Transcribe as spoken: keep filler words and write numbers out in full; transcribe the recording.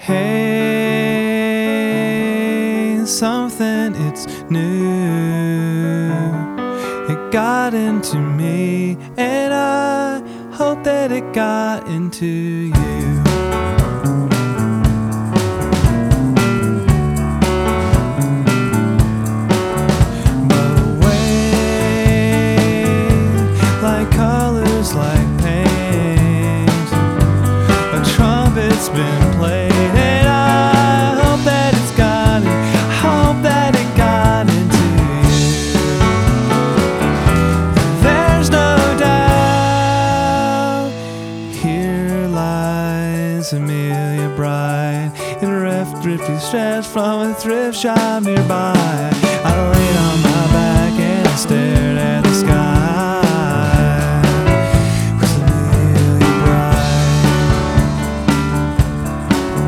Hey, something, it's new. It got into me, and I hope that it got into you. But wait, like colors, like paint, a trumpet's been played, and I hope that it's got it, I hope that it got into you. There's no doubt, here lies Amelia Bright in a rough, drifty stretch from a thrift shop nearby. I laid on my back and I stared